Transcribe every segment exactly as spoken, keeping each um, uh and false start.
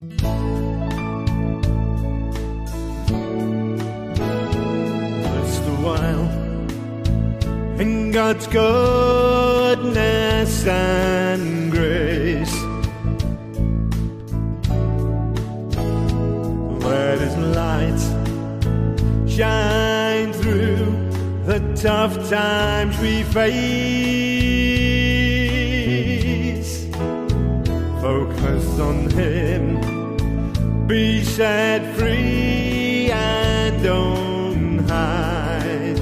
Just a while in God's goodness and grace, let His light shine through the tough times we face. Focus on Him, be set free and don't hide.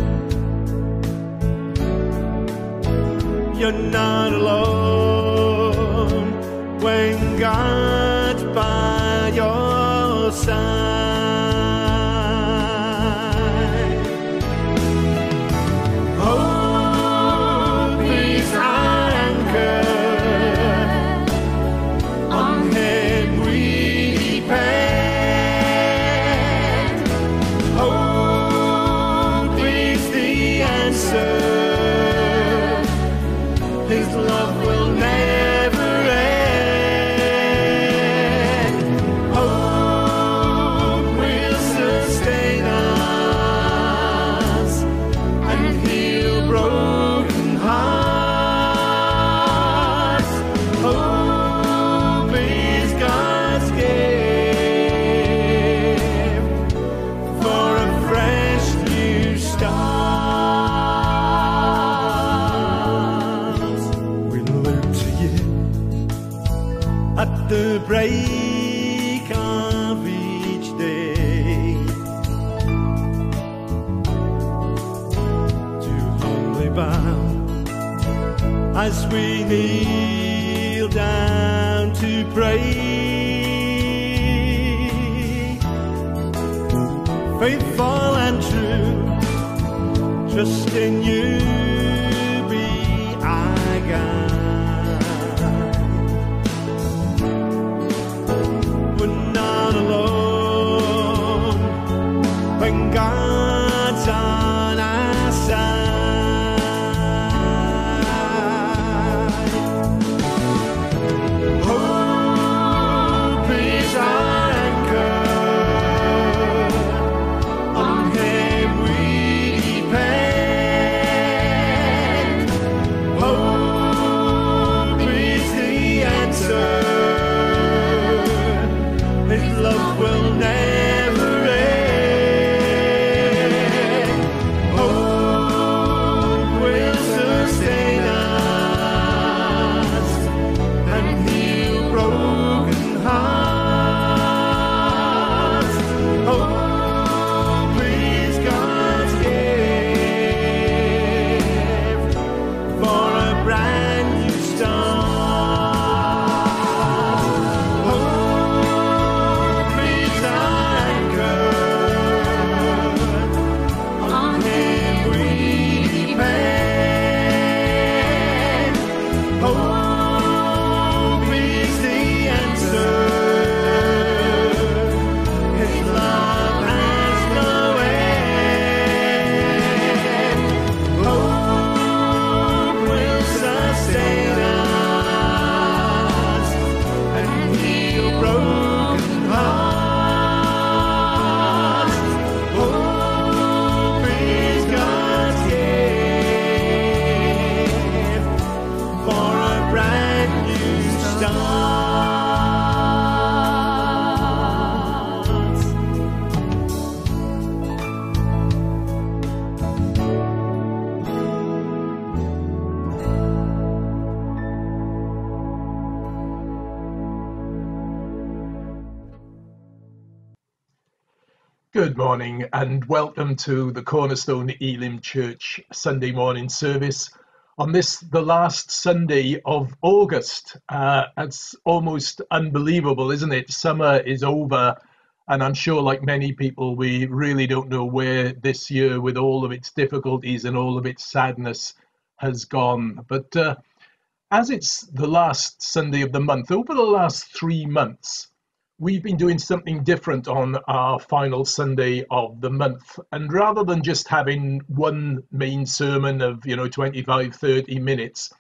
You're not alone when God's by your side. Hope is our anchor, on Him we depend. Hope is the answer, His love will never end. Hope will sustain us and heal broken hearts. Hope is God's gift for a fresh new start. We look to you at the break of each day to humbly bow as we kneel down to pray. Faithful and true, trust in you be our guide. We're not alone when God's on our side. Hope is our anchor, on Him we depend. Hope is the answer, His love will never end. Hope will sustain us and heal broken hearts. Hope is God's gift for a brand new start. Hope is our anchor, on Him we depend. Hope is the answer, His love has no end. Hope will sustain us and heal broken hearts. Hope is God's gift for a brand new start. Good morning and welcome to the Cornerstone Elim Church Sunday morning service on this, the last Sunday of August. Uh, it's almost unbelievable, isn't it? Summer is over, and I'm sure, like many people, we really don't know where this year, with all of its difficulties and all of its sadness, has gone. But uh, as it's the last Sunday of the month, over the last three months, we've been doing something different on our final Sunday of the month. And rather than just having one main sermon of, you know, twenty-five, thirty minutes,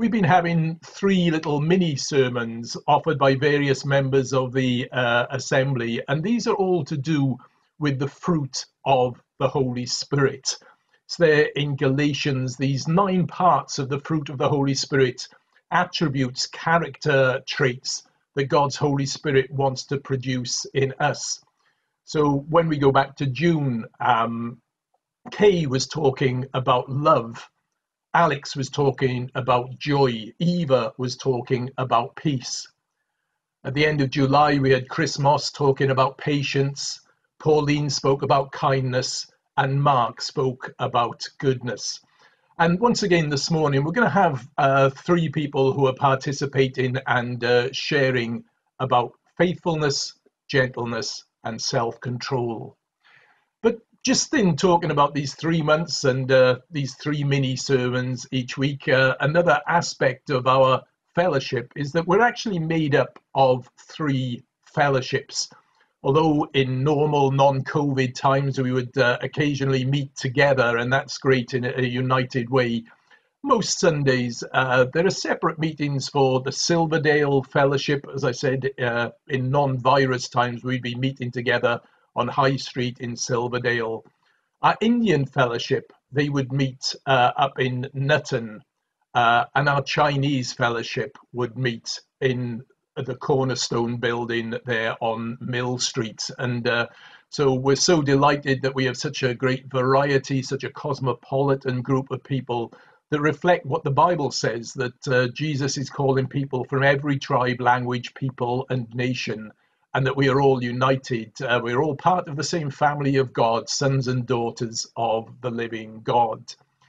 we've been having three little mini sermons offered by various members of the uh, assembly, and these are all to do with the fruit of the Holy Spirit. It's there in Galatians, these nine parts of the fruit of the Holy Spirit, attributes, character traits that God's Holy Spirit wants to produce in us. So when we go back to June, um, Kay was talking about love. Alex was talking about joy. Eva was talking about peace. At the end of July, we had Chris Moss talking about patience. Pauline spoke about kindness, and Mark spoke about goodness. And once again this morning, we're going to have uh, three people who are participating and uh, sharing about faithfulness, gentleness, and self-control. But just in talking about these three months and uh, these three mini sermons each week, uh, another aspect of our fellowship is that we're actually made up of three fellowships. Although in normal non-COVID times we would uh, occasionally meet together, and that's great in a united way, most Sundays uh, there are separate meetings for the Silverdale Fellowship. As I said, uh, in non-virus times we'd be meeting together on High Street in Silverdale. Our Indian Fellowship, they would meet uh, up in Nutton, uh, and our Chinese Fellowship would meet in the Cornerstone building there on Mill Street. And uh, so we're so delighted that we have such a great variety, such a cosmopolitan group of people that reflect what the Bible says, that uh, Jesus is calling people from every tribe, language, people, and nation, and that we are all united. Uh, we're all part of the same family of God, sons and daughters of the living God.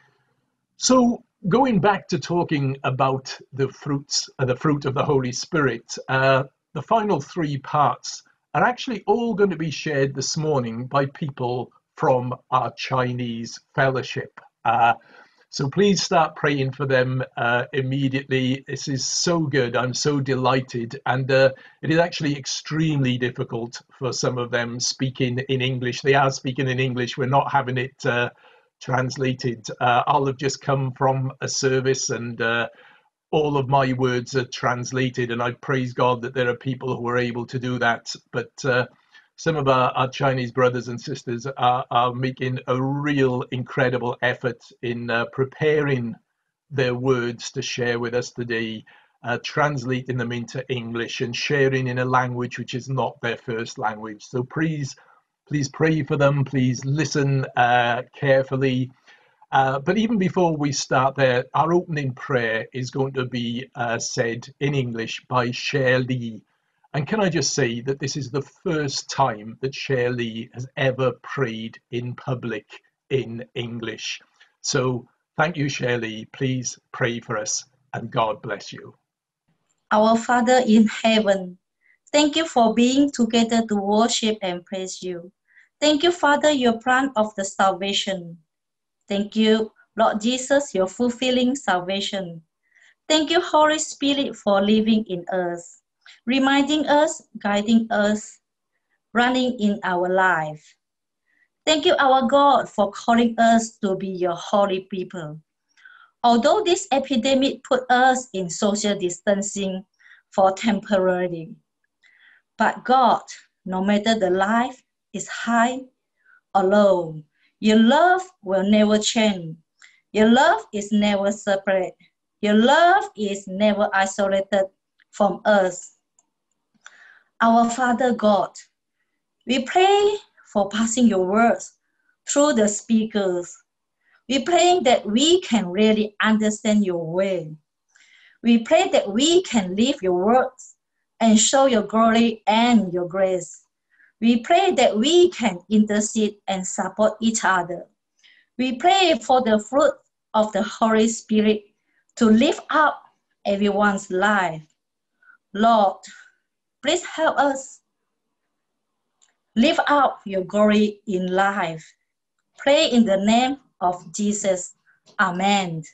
So going back to talking about the fruits, uh, the fruit of the Holy Spirit, uh, the final three parts are actually all going to be shared this morning by people from our Chinese fellowship. Uh, So please start praying for them uh, immediately. This is so good. I'm so delighted. And uh, it is actually extremely difficult for some of them speaking in English. They are speaking in English. We're not having it uh, translated. Uh, I'll have just come from a service and uh, all of my words are translated. And I praise God that there are people who are able to do that. But uh, some of our, our Chinese brothers and sisters are, are making a real incredible effort in uh, preparing their words to share with us today, uh, translating them into English and sharing in a language which is not their first language. So please, please pray for them. Please listen uh, carefully. Uh, but even before we start there, our opening prayer is going to be uh, said in English by Cher Lee. And can I just say that this is the first time that Cher Lee has ever prayed in public in English. So thank you, Cher Lee. Please pray for us and God bless you. Our Father in heaven, thank you for being together to worship and praise you. Thank you, Father, your plan of the salvation. Thank you, Lord Jesus, your fulfilling salvation. Thank you, Holy Spirit, for living in us, reminding us, guiding us, running in our life. Thank you, our God, for calling us to be your holy people. Although this epidemic put us in social distancing for temporarily, but God, no matter the life is high or low, your love will never change. Your love is never separate. Your love is never isolated from us. Our Father God, we pray for passing your words through the speakers. We pray that we can really understand your way. We pray that we can live your words and show your glory and your grace. We pray that we can intercede and support each other. We pray for the fruit of the Holy Spirit to lift up everyone's life. Lord, please help us lift up your glory in life. Pray in the name of Jesus. Amen.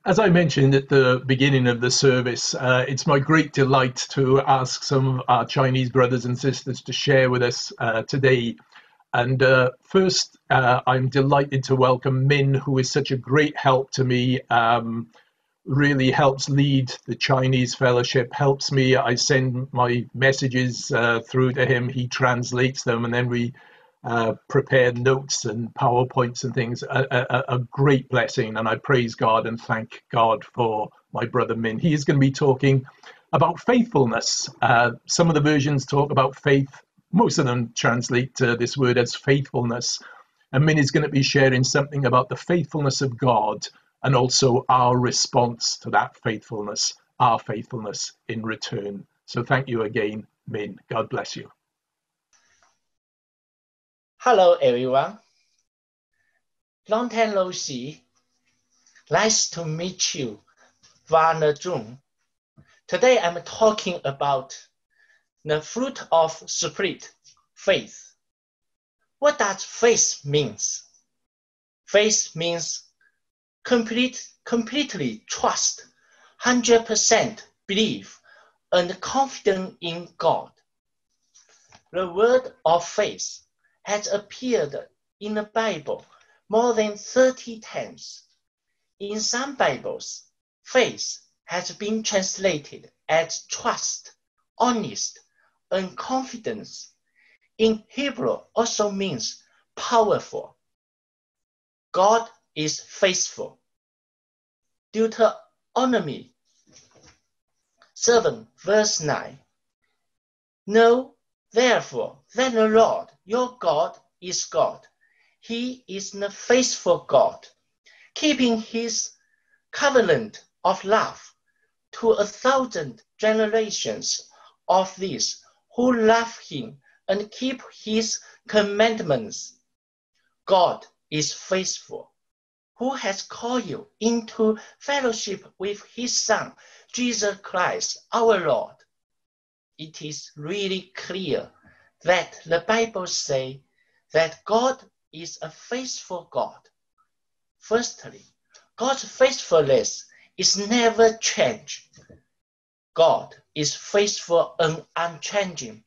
As I mentioned at the beginning of the service, uh, it's my great delight to ask some of our Chinese brothers and sisters to share with us uh, today. And uh, first, uh, I'm delighted to welcome Min, who is such a great help to me, um, really helps lead the Chinese fellowship, helps me. I send my messages uh, through to him, he translates them, and then we uh, prepare notes and PowerPoints and things. A, a, a great blessing, and I praise God and thank God for my brother Min. He is going to be talking about faithfulness. Uh, some of the versions talk about faith. Most of them translate uh, this word as faithfulness. And Min is going to be sharing something about the faithfulness of God and also our response to that faithfulness, our faithfulness in return. So thank you again, Min. God bless you. Hello, everyone. Long time no see. Nice to meet you, Warner June. Today I'm talking about the fruit of Spirit, faith. What does faith mean? Faith means complete, completely trust, one hundred percent belief, and confidence in God. The word of faith has appeared in the Bible more than thirty times. In some Bibles, faith has been translated as trust, honest, and confidence. In Hebrew also means powerful. God is faithful. Deuteronomy seven verse nine. Know therefore that the Lord your God is God. He is the faithful God, keeping his covenant of love to a thousand generations of these who love him and keep his commandments. God is faithful, who has called you into fellowship with his Son, Jesus Christ, our Lord. It is really clear that the Bible says that God is a faithful God. Firstly, God's faithfulness is never changed. God is faithful and unchanging.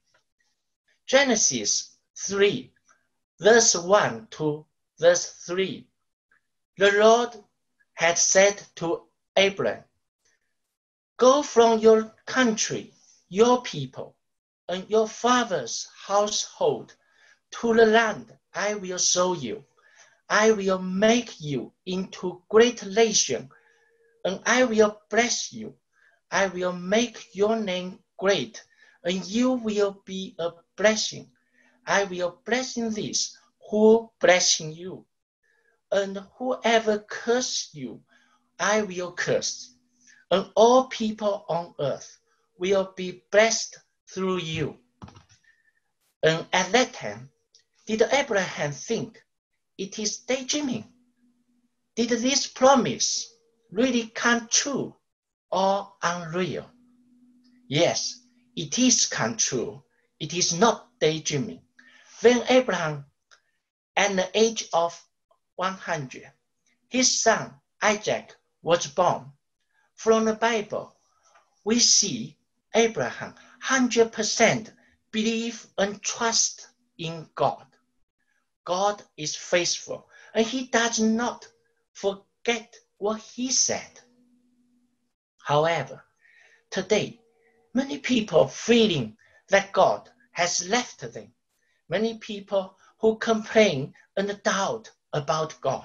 Genesis three, verse one to verse three. The Lord had said to Abraham, go from your country, your people, and your father's household to the land I will show you. I will make you into great nation, and I will bless you. I will make your name great, and you will be a blessing. I will bless these who bless you, and whoever curse you, I will curse, and all people on earth will be blessed through you. And at that time, did Abraham think it is daydreaming? Did this promise really come true or unreal? Yes, it is come true. It is not daydreaming. When Abraham, at the age of one hundred, his son Isaac was born. From the Bible, we see Abraham one hundred percent believe and trust in God. God is faithful, and he does not forget what he said. However, today, many people feeling that God has left them. Many people who complain and doubt about God.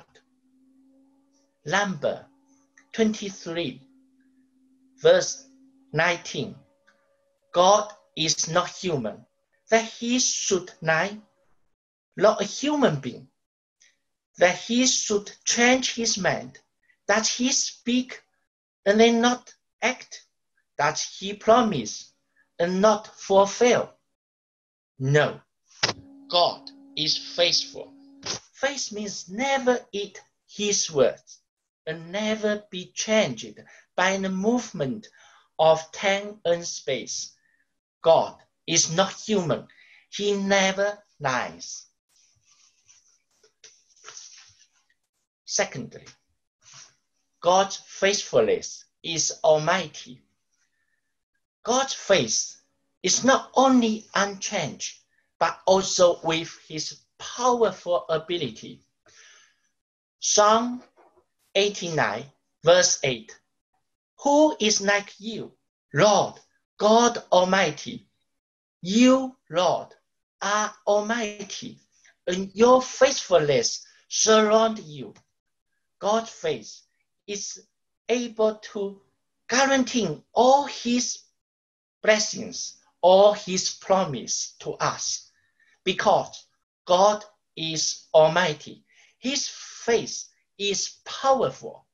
Number twenty-three, verse nineteen. God is not human, that he should lie, not a human being, that he should change his mind, that he speak and then not act, that he promise and not fulfill. No, God is faithful. Faith means never eat his words and never be changed by the movement of time and space. God is not human. He never lies. Secondly, God's faithfulness is almighty. God's faith is not only unchanged, but also with his powerful ability. Psalm eighty-nine, verse eight. Who is like you, Lord, God Almighty? You, Lord, are almighty, and your faithfulness surround you. God's faith is able to guarantee all his blessings, all his promise to us, because God is almighty. His faith is powerful.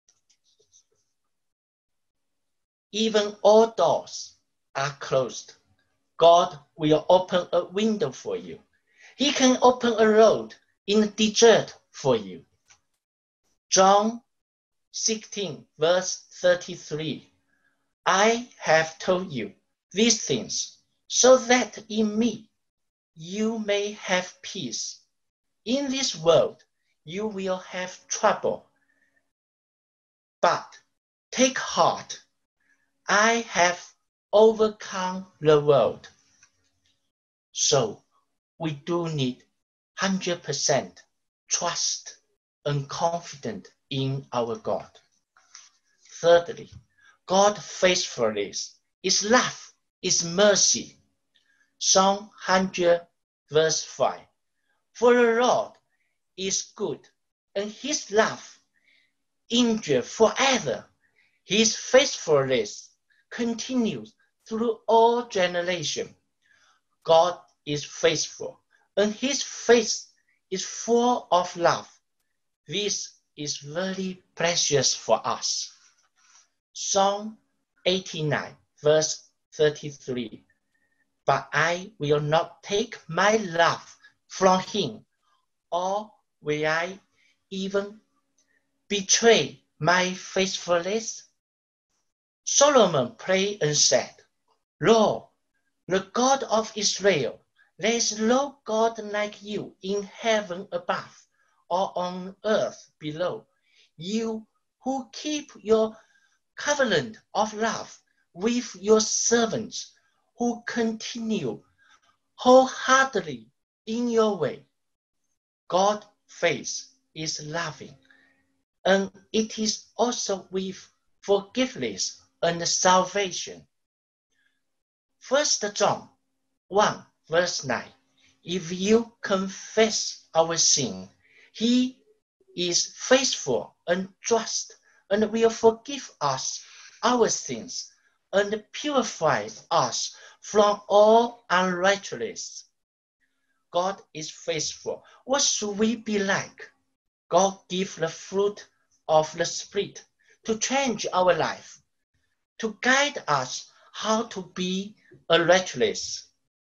Even all doors are closed, God will open a window for you. He can open a road in the desert for you. John sixteen, verse thirty-three. I have told you these things so that in me you may have peace. In this world you will have trouble, but take heart. I have overcome the world. So we do need one hundred percent trust and confidence in our God. Thirdly, God's faithfulness is love, is mercy. Psalm one hundred, verse five. For the Lord is good, and his love endures forever. His faithfulness continues through all generations. God is faithful, and his faith is full of love. This is very precious for us. Psalm eighty-nine, verse thirty-three. But I will not take my love from him, or will I even betray my faithfulness? Solomon prayed and said, Lord, the God of Israel, there is no God like you in heaven above or on earth below. You who keep your covenant of love with your servants, who continue wholeheartedly in your way. God's faith is loving, and it is also with forgiveness and salvation. First John one, verse nine. If you confess our sin, he is faithful and just, and will forgive us our sins and purify us from all unrighteousness. God is faithful. What should we be like? God gives the fruit of the Spirit to change our life, to guide us how to be a righteous.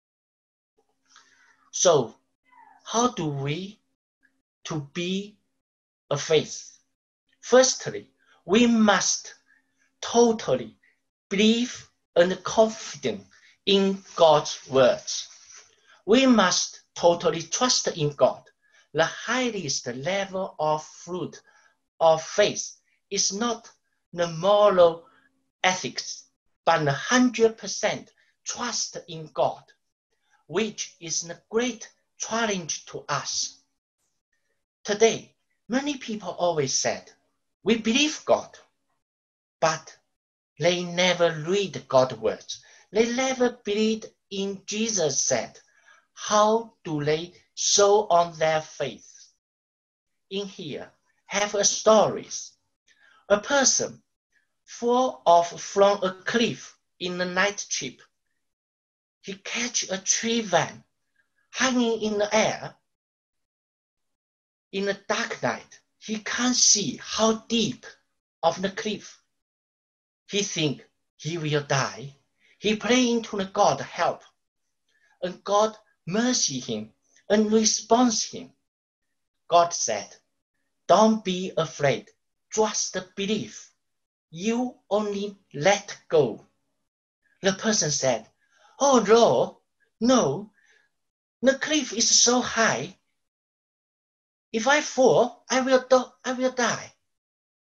So, how do we to be a faith? Firstly, we must totally believe and confident in God's words. We must totally trust in God. The highest level of fruit of faith is not the moral ethics, but the one hundred percent trust in God, which is a great challenge to us. Today, many people always said, we believe God, but they never read God's words. They never believed in Jesus said. How do they show on their faith? In here, have a stories. A person fall off from a cliff in the night trip. He catch a tree vine hanging in the air. In the dark night, he can't see how deep of the cliff. He think he will die. He pray into the God help, and God mercy him and responds him. God said, don't be afraid, just believe. You only let go. The person said, oh Lord, no, the cliff is so high. If I fall, I will, do- I will die.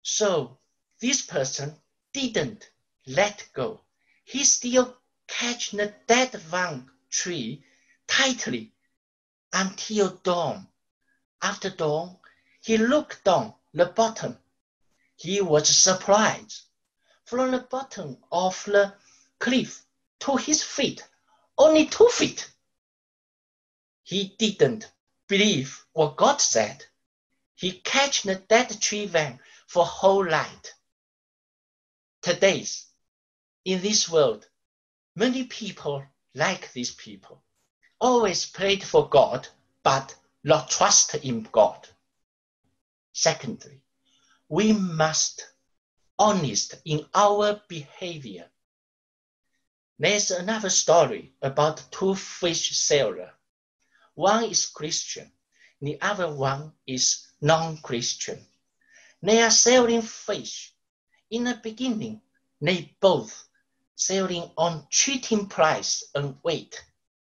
So this person didn't let go. He still catch the dead vine tree tightly until dawn. After dawn, he looked down the bottom. He was surprised. From the bottom of the cliff to his feet, only two feet. He didn't believe what God said. He catch the dead tree vine for whole night. Today, in this world, many people like these people, always prayed for God, but not trust in God. Secondly, we must honest in our behavior. There's another story about two fish sailors. One is Christian, the other one is non-Christian. They are selling fish. In the beginning, they both selling on cheating price and weight.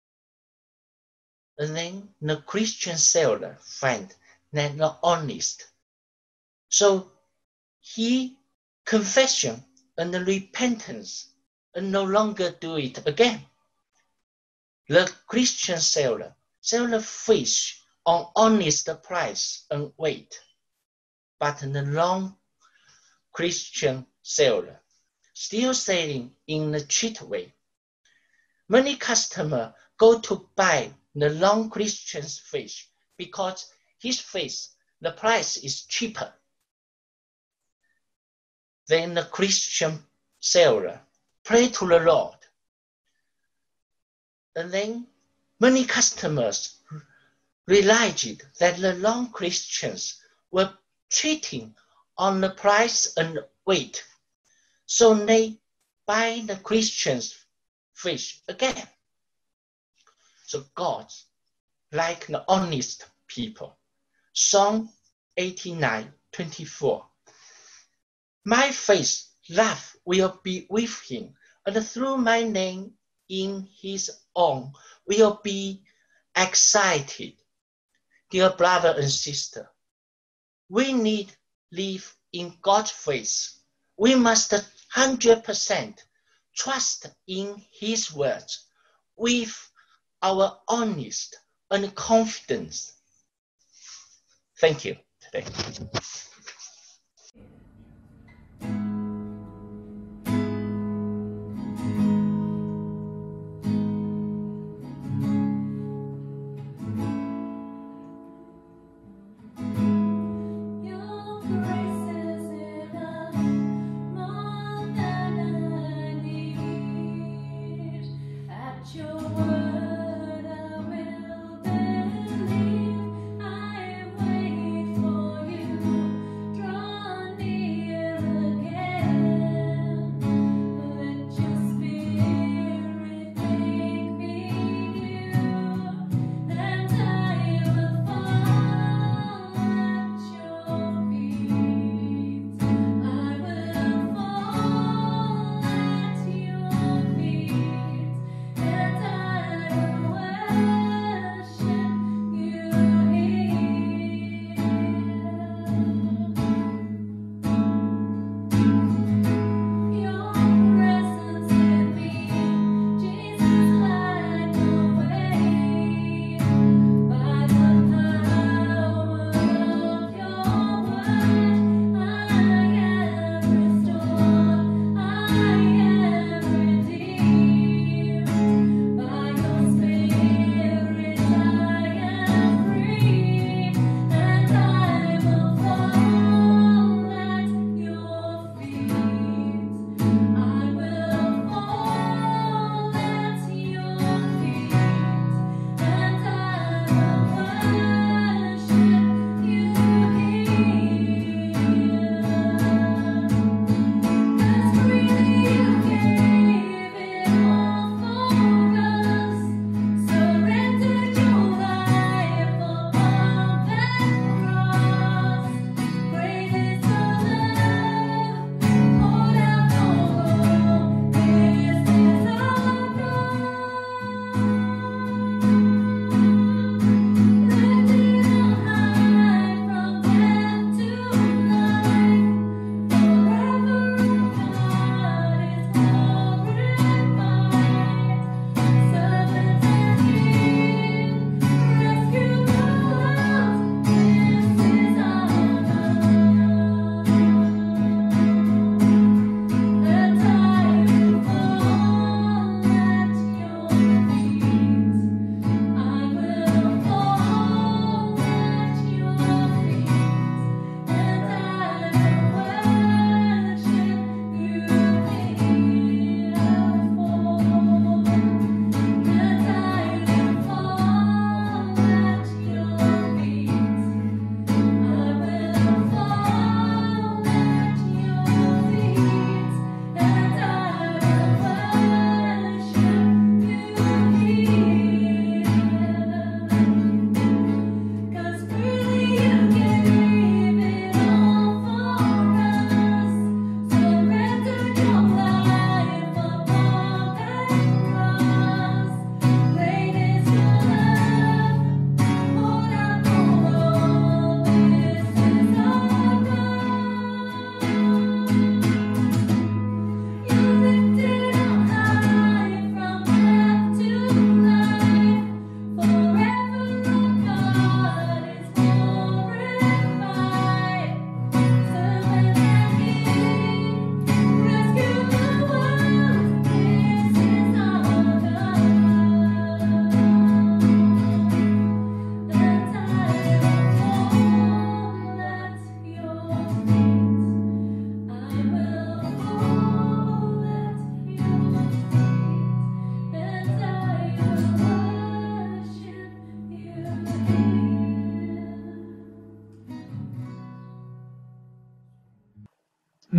And then the Christian seller find they're not honest. So he confession and repentance and no longer do it again. The Christian seller sell the fish on honest price and weight, but the non-Christian seller still selling in the cheat way. Many customers go to buy the non-Christian fish because his fish, the price is cheaper than the Christian seller. Pray to the Lord. And then many customers realized that the non-Christians were cheating on the price and weight. So they buy the Christians' fish again. So God, like the honest people. Psalm eighty-nine, twenty-four. My face, love will be with him, and through my name in his own will be excited. Dear brother and sister, we need live in God's face. We must one hundred percent trust in his words with our honest and confidence. Thank you today. Your word I will believe. I wait for you.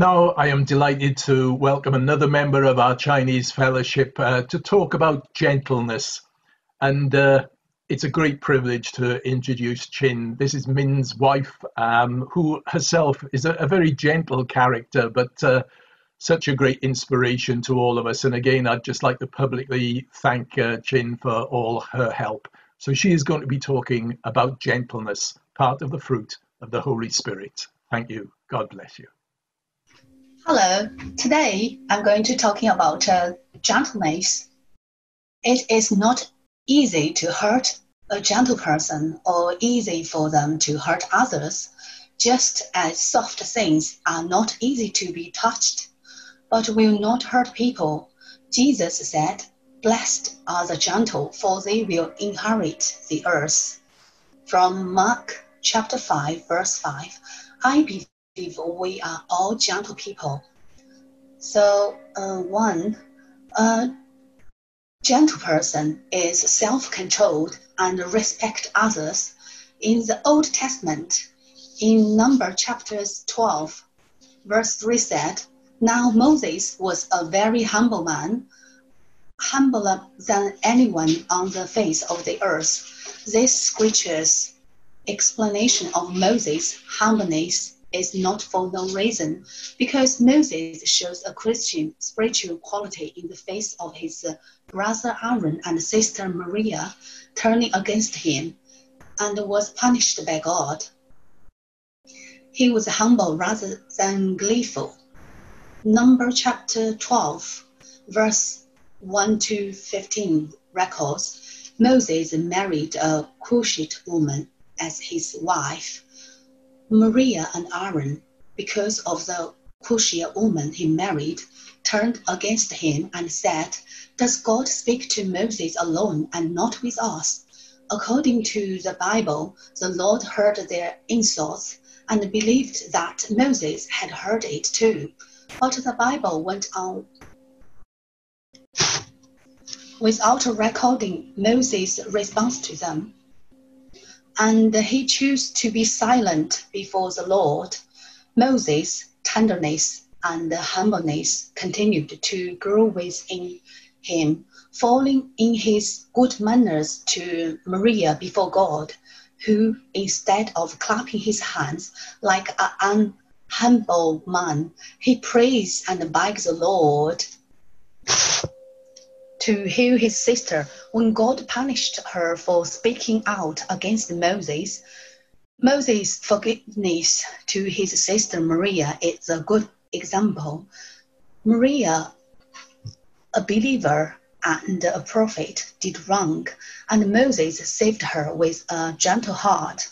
now I am delighted to welcome another member of our Chinese fellowship uh, to talk about gentleness. And uh, it's a great privilege to introduce Chin. This is Min's wife, um, who herself is a, a very gentle character, but uh, such a great inspiration to all of us. And again, I'd just like to publicly thank uh, Chin for all her help. So she is going to be talking about gentleness, part of the fruit of the Holy Spirit. Thank you. God bless you. Hello. Today, I'm going to talking about uh, gentleness. It is not easy to hurt a gentle person or easy for them to hurt others, just as soft things are not easy to be touched, but will not hurt people. Jesus said, "Blessed are the gentle, for they will inherit the earth." From Mark chapter five, verse five, I believe we are all gentle people. So, uh, one, a gentle person is self-controlled and respect others. In the Old Testament, in Number chapters twelve, verse three said, "Now Moses was a very humble man, humbler than anyone on the face of the earth." This scripture's explanation of Moses' humbleness is not for no reason, because Moses shows a Christian spiritual quality in the face of his brother Aaron and sister Maria turning against him, and was punished by God. He was humble rather than gleeful. Number chapter twelve, verse one to fifteen records, Moses married a Cushite woman as his wife. Maria and Aaron, because of the Cushite woman he married, turned against him and said, "Does God speak to Moses alone and not with us?" According to the Bible, the Lord heard their insults and believed that Moses had heard it too. But the Bible went on without recording Moses' response to them. And he chose to be silent before the Lord. Moses' tenderness and humbleness continued to grow within him, falling in his good manners to Maria before God, who, instead of clapping his hands like an humble man, he prays and begs the Lord to heal his sister when God punished her for speaking out against Moses. Moses' forgiveness to his sister Maria is a good example. Maria, a believer and a prophet, did wrong, and Moses saved her with a gentle heart.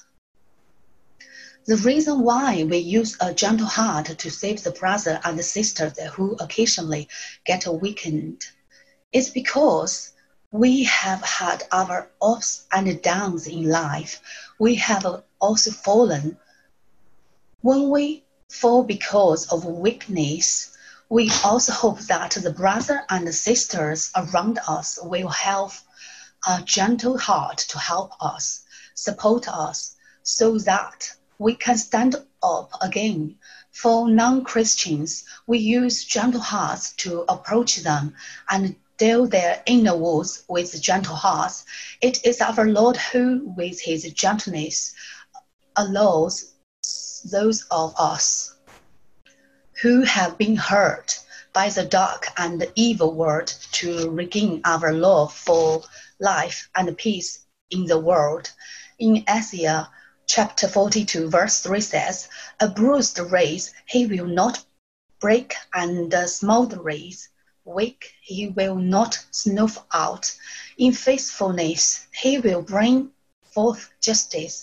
The reason why we use a gentle heart to save the brother and the sister who occasionally get weakened is because we have had our ups and downs in life. We have also fallen. When we fall because of weakness, we also hope that the brother and the sisters around us will have a gentle heart to help us, support us, so that we can stand up again. For non-Christians, we use gentle hearts to approach them and deal their inner wounds with gentle hearts. It is our Lord who, with his gentleness, allows those of us who have been hurt by the dark and evil world to regain our love for life and peace in the world. In Isaiah chapter forty-two, verse three says, "A bruised reed he will not break, and a smothered reed weak he will not snuff out. In faithfulness he will bring forth justice."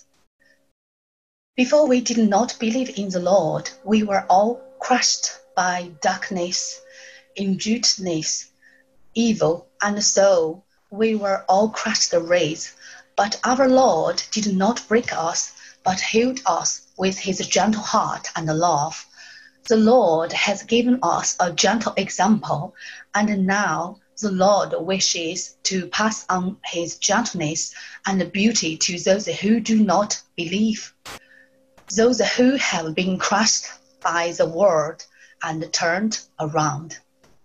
Before we did not believe in the Lord, we were all crushed by darkness, injustice, evil, and so we were all crushed reeds. But our Lord did not break us, but healed us with his gentle heart and love. The Lord has given us a gentle example, and now the Lord wishes to pass on his gentleness and beauty to those who do not believe, those who have been crushed by the world and turned around.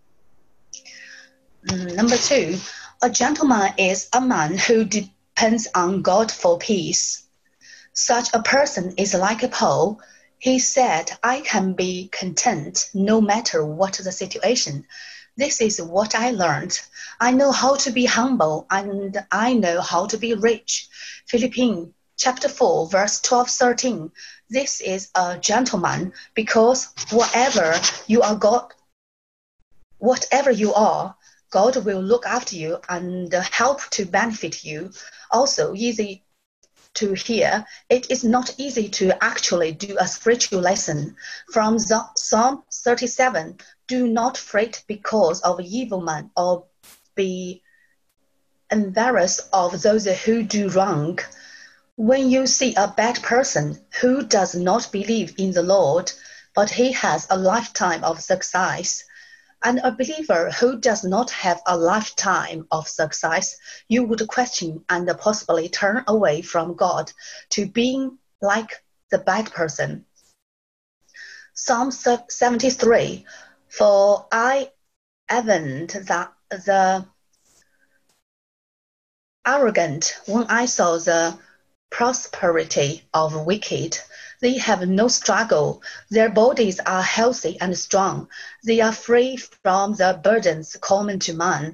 Number two, a gentleman is a man who depends on God for peace. Such a person is like Paul. He said, I can be content no matter what the situation. This is what I learned. I know how to be humble and I know how to be rich. Philippians chapter four, verse twelve, thirteen. This is a gentleman because whatever you are, God, whatever you are, God will look after you and help to benefit you. Also, easy to hear, it is not easy to actually do a spiritual lesson. From Psalm thirty-seven, do not fret because of evil men or be embarrassed of those who do wrong. When you see a bad person who does not believe in the Lord, but he has a lifetime of success, and a believer who does not have a lifetime of success, you would question and possibly turn away from God to being like the bad person. Psalm seventy-three, for I avenged that the arrogant when I saw the prosperity of wicked. They have no struggle. Their bodies are healthy and strong. They are free from the burdens common to man.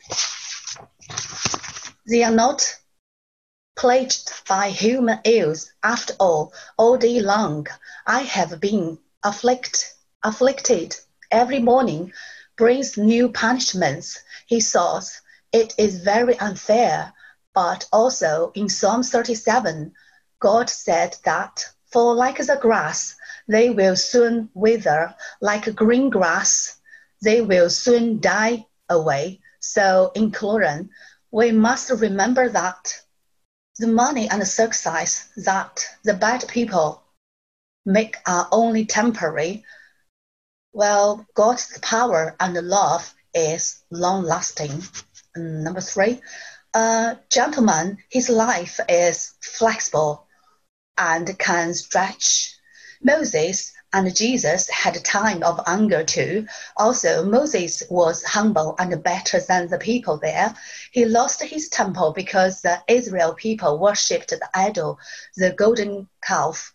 They are not plagued by human ills. After all, all day long, I have been afflict, afflicted. Every morning brings new punishments. He saws it is very unfair. But also in Psalm thirty-seven, God said that, for like the grass, they will soon wither, like green grass, they will soon die away. So in Coloran, we must remember that the money and the success that the bad people make are only temporary, while God's power and love is long-lasting. Number three, a gentleman, his life is flexible and can stretch. Moses and Jesus had a time of anger too. Also, Moses was humble and better than the people there. He lost his temple because the Israel people worshipped the idol, the golden calf.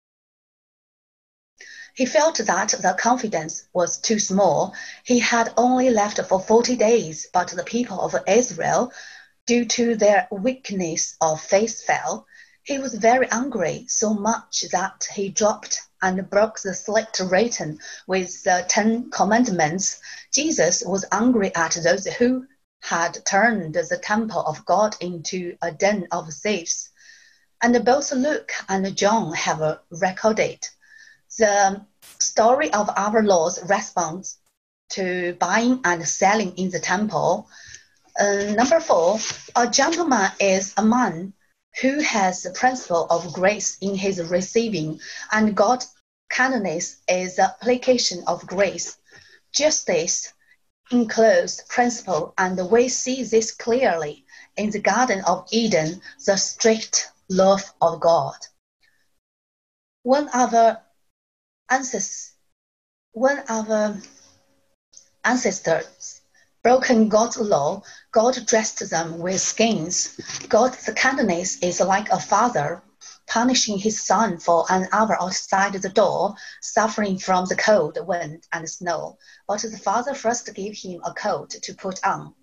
He felt that the confidence was too small. He had only left for forty days, but the people of Israel, due to their weakness of faith, fell. He was very angry, so much that he dropped and broke the slate written with the Ten Commandments. Jesus was angry at those who had turned the temple of God into a den of thieves. And both Luke and John have recorded the story of our Lord's response to buying and selling in the temple. Uh, number four, a gentleman is a man who has the principle of grace in his receiving, and God's kindness is the application of grace. Justice includes principle, and we see this clearly in the Garden of Eden, the strict love of God. When our ancestors, when our ancestors broken God's law, God dressed them with skins. God's kindness is like a father punishing his son for an hour outside the door, suffering from the cold, wind, and snow. But the father first gave him a coat to put on.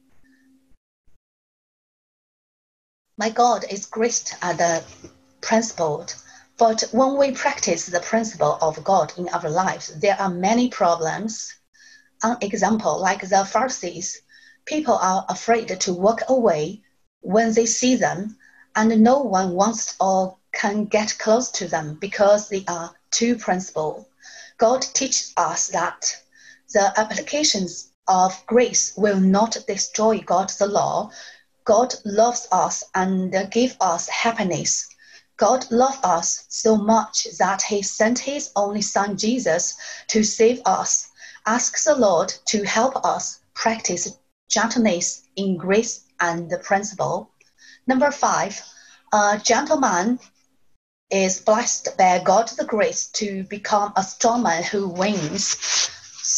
My God is graced at the principle, but when we practice the principle of God in our lives, there are many problems. An example, like the Pharisees, people are afraid to walk away when they see them, and no one wants or can get close to them because they are too principled. God teaches us that the applications of grace will not destroy God's law. God loves us and gives us happiness. God loved us so much that he sent his only son Jesus to save us. Ask the Lord to help us practice gentleness in grace and the principle. Number five, a gentleman is blessed by God's grace to become a strong man who wins.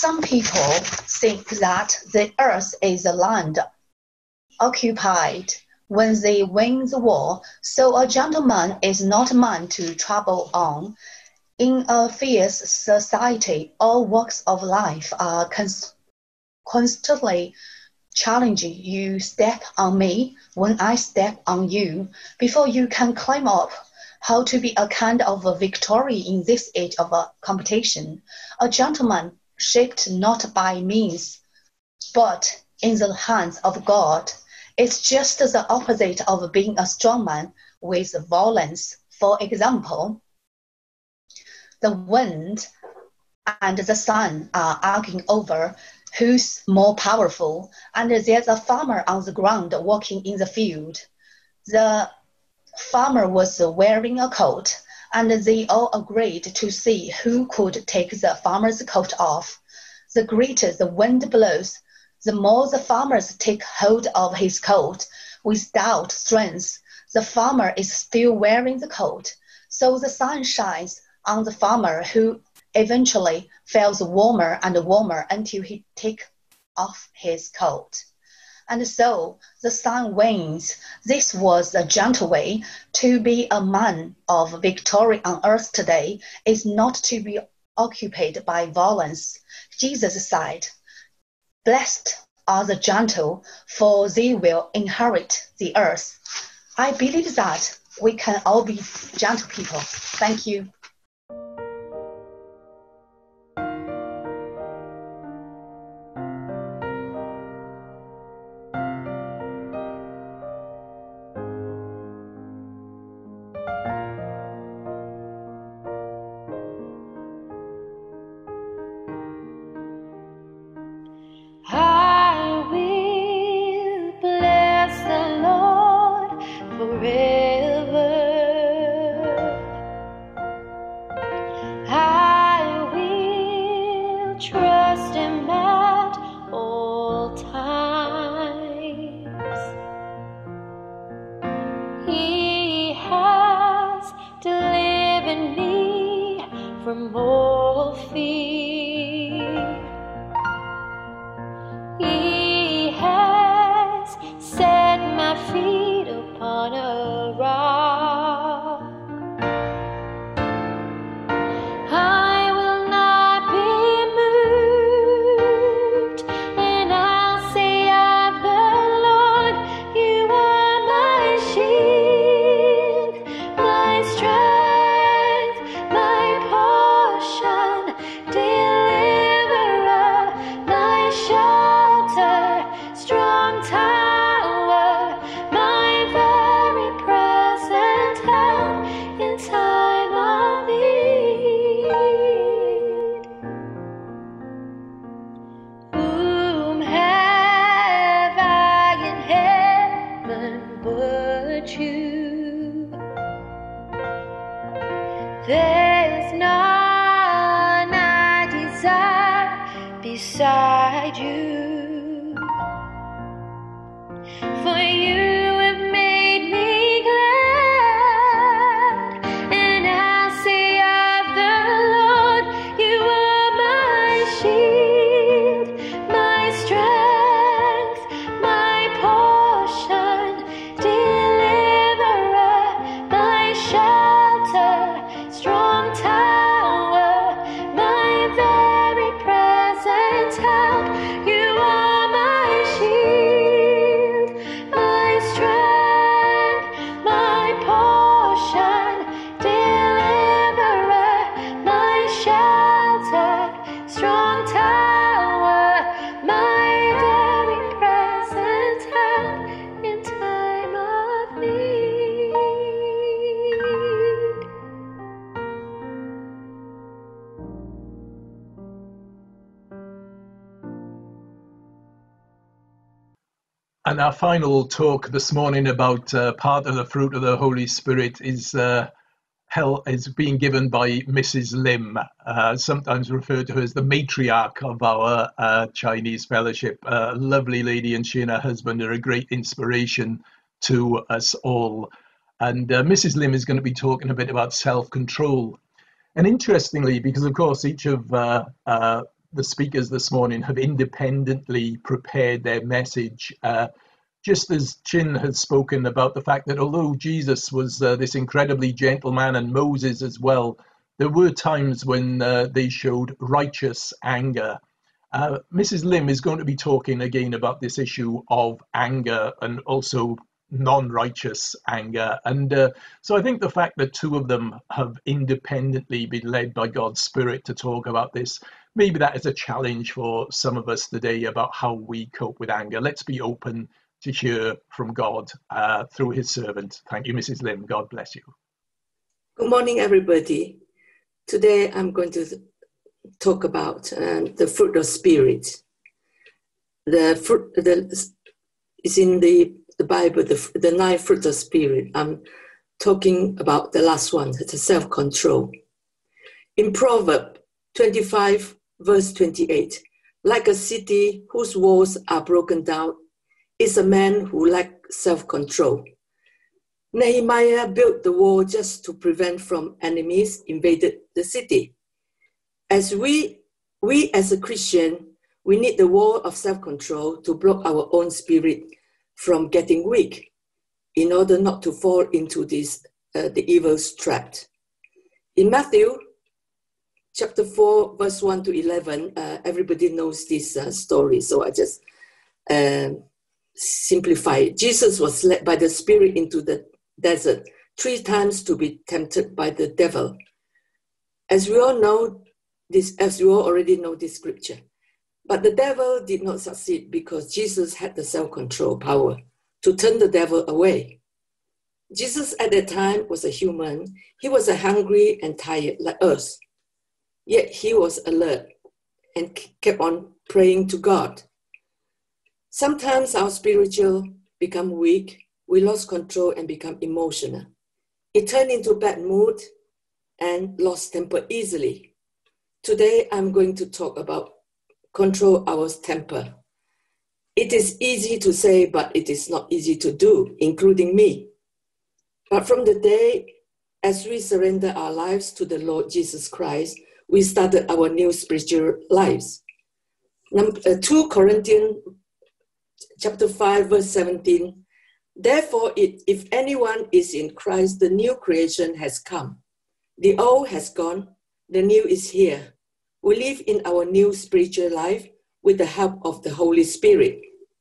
Some people think that the earth is a land occupied when they win the war, so a gentleman is not a man to travel on. In a fierce society, all walks of life are cons- constantly challenging. You step on me when I step on you. Before you can climb up, how to be a kind of a victory in this age of a competition. A gentleman shaped not by means, but in the hands of God. It's just the opposite of being a strong man with violence. For example, the wind and the sun are arguing over who's more powerful, and there's a farmer on the ground walking in the field. The farmer was wearing a coat, and they all agreed to see who could take the farmer's coat off. The greater the wind blows, the more the farmer take hold of his coat. Without strength, the farmer is still wearing the coat, so the sun shines on the farmer, who eventually feels warmer and warmer until he takes off his coat. And so the sun wins. This was a gentle way. To be a man of victory on earth today is not to be occupied by violence. Jesus said, "Blessed are the gentle, for they will inherit the earth." I believe that we can all be gentle people. Thank you. I will bless the Lord forever. I will trust Him at all times. He has delivered me from all fear. He has set my feet upon a rock. I will not be moved, and I'll say of the Lord, You are my shield, my strength, my portion, deliverer, my shelter, strong tower, my very present help in time of need. Whom have I in heaven but You? There's none I desire beside You. For You have made me glad, and I'll say of the Lord, You are my shield, my strength, my portion, deliverer, my shelter, strong tower, my very present help. You are my shield, my strength, my portion, deliverer, my shelter, strong tower, my very present help in time of need. And our final talk this morning about uh, part of the fruit of the Holy Spirit is uh, hell is being given by Missus Lim, uh, sometimes referred to as the matriarch of our uh, Chinese fellowship. A lovely lady, and she and her husband are a great inspiration to us all. And uh, Missus Lim is going to be talking a bit about self-control. And interestingly, because of course each of uh, uh, the speakers this morning have independently prepared their message. Uh, just as Chin has spoken about the fact that although Jesus was uh, this incredibly gentle man, and Moses as well, there were times when uh, they showed righteous anger. Uh, Missus Lim is going to be talking again about this issue of anger and also non-righteous anger. And uh, so I think the fact that two of them have independently been led by God's Spirit to talk about this, maybe that is a challenge for some of us today about how we cope with anger. Let's be open to hear from God uh, through his servant. Thank you, Missus Lim. God bless you. Good morning, everybody. Today I'm going to talk about uh, the fruit of spirit. The fruit the, is in the, the Bible, the, the nine fruits of spirit. I'm talking about the last one, the self-control. In Proverbs twenty-five, verse twenty-eight, like a city whose walls are broken down is a man who lacks self-control. Nehemiah built the wall just to prevent from enemies invaded the city. As we, we as a Christian, we need the wall of self-control to block our own spirit from getting weak in order not to fall into this, uh, the evil's trap. In Matthew chapter four, verse one to eleven, uh, everybody knows this uh, story, so I just uh, simplify it. Jesus was led by the Spirit into the desert three times to be tempted by the devil. As we all know, this, as you all already know this scripture. But the devil did not succeed because Jesus had the self-control power to turn the devil away. Jesus at that time was a human. He was a hungry and tired like us. Yet he was alert and kept on praying to God. Sometimes our spiritual become weak. We lost control and become emotional. It turned into bad mood and lost temper easily. Today, I'm going to talk about control our temper. It is easy to say, but it is not easy to do, including me. But from the day as we surrender our lives to the Lord Jesus Christ, we started our new spiritual lives. Number, uh, Second Corinthians chapter five, verse seventeen. Therefore, it, if anyone is in Christ, the new creation has come. The old has gone, the new is here. We live in our new spiritual life with the help of the Holy Spirit.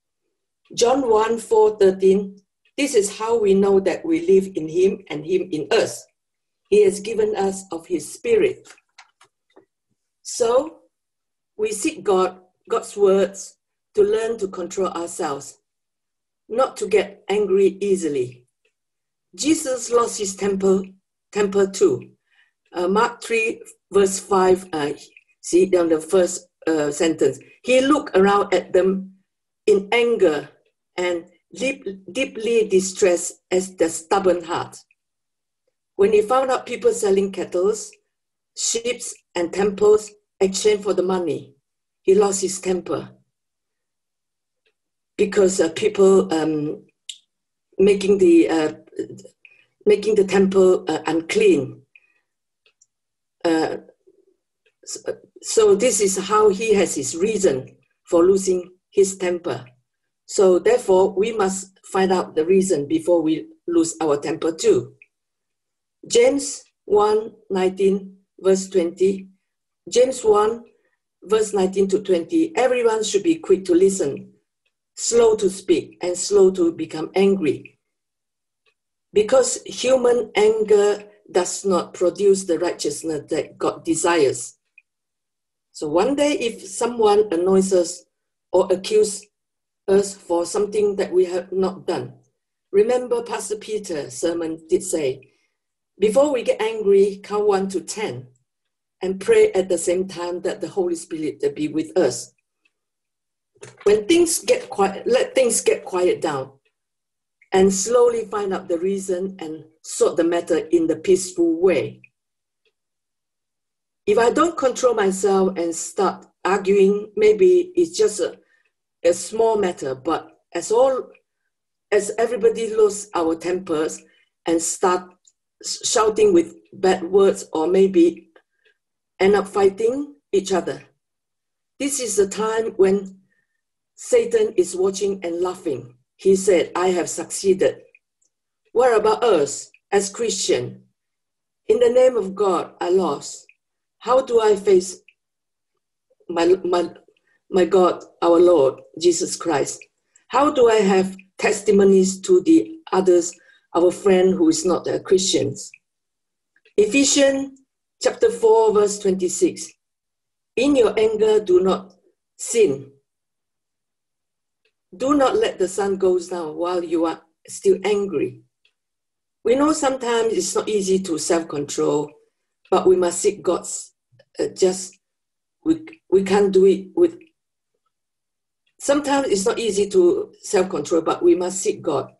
John one, four, thirteen, this is how we know that we live in him and him in us. He has given us of his Spirit. So we seek God, God's words to learn to control ourselves, not to get angry easily. Jesus lost his temper, temper too. Uh, Mark three, verse five, uh, see down the first uh, sentence. He looked around at them in anger and deep, deeply distressed as the stubborn heart. When he found out people selling cattle, sheep, and temples exchanged for the money, he lost his temper because uh, people um, making the uh, making the temple uh, unclean. Uh, so, so this is how he has his reason for losing his temper. So therefore, we must find out the reason before we lose our temper too. James one, nineteen, verse twenty. James one, verse nineteen to twenty. Everyone should be quick to listen, slow to speak, and slow to become angry. Because human anger does not produce the righteousness that God desires. So one day, if someone annoys us or accuses us for something that we have not done, remember Pastor Peter's sermon did say, before we get angry, count one to ten and pray at the same time that the Holy Spirit be with us. When things get quiet, let things get quiet down and slowly find out the reason and sort the matter in the peaceful way. If I don't control myself and start arguing, maybe it's just a, a small matter, but as all, as everybody loses our tempers and start shouting with bad words or maybe end up fighting each other, This is the time when Satan is watching and laughing. He said, I have succeeded. What about us as Christians? In the name of God, I lost. How do I face my, my, my God, our Lord, Jesus Christ? How do I have testimonies to the others, our friend who is not a Christian? Ephesians chapter four, verse twenty-six. In your anger, do not sin. Do not let the sun go down while you are still angry. We know sometimes it's not easy to self-control, but we must seek God's uh, just, we, we can't do it with, sometimes it's not easy to self-control, but we must seek God.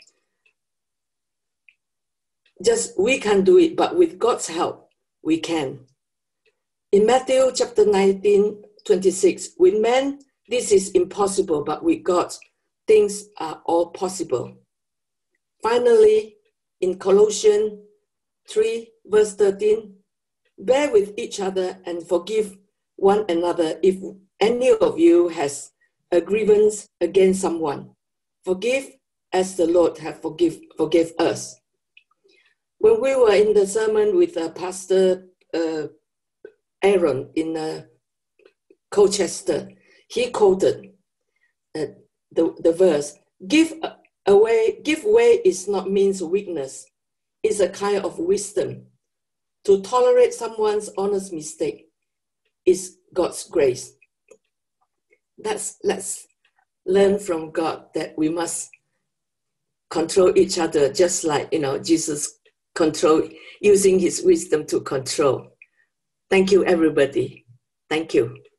Just, we can't do it, but with God's help, we can. In Matthew chapter nineteen, twenty-six, with men, this is impossible, but with God, things are all possible. Finally, in Colossians three, verse thirteen, bear with each other and forgive one another if any of you has a grievance against someone. Forgive as the Lord have forgive, forgive us. When we were in the sermon with uh, Pastor uh, Aaron in uh, Colchester, he quoted uh, the, the verse, give away, give way is not means weakness. It's a kind of wisdom. To tolerate someone's honest mistake is God's grace. That's, let's learn from God that we must control each other, just like, you know, Jesus control, using his wisdom to control. Thank you, everybody. Thank you.